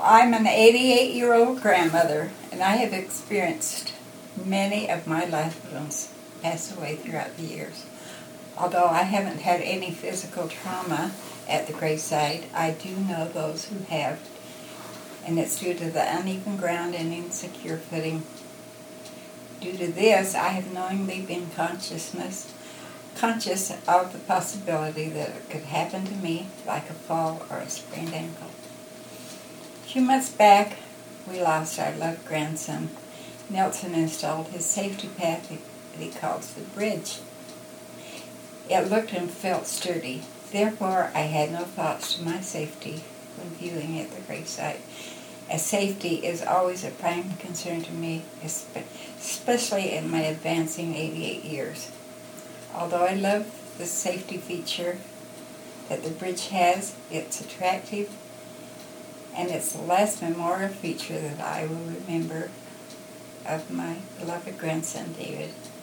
I'm an 88-year-old grandmother, and I have experienced many of my loved ones pass away throughout the years. Although I haven't had any physical trauma at the graveside, I do know those who have, and it's due to the uneven ground and insecure footing. Due to this, I have knowingly been conscious of the possibility that it could happen to me, like a fall or a sprained ankle. A few months back, we lost our loved grandson. Nelson installed his safety path that he calls the bridge. It looked and felt sturdy. Therefore, I had no thoughts to my safety when viewing at the gravesite, as safety is always a prime concern to me, especially in my advancing 88 years. Although I love the safety feature that the bridge has, it's attractive, and it's the last memorial feature that I will remember of my beloved grandson, David.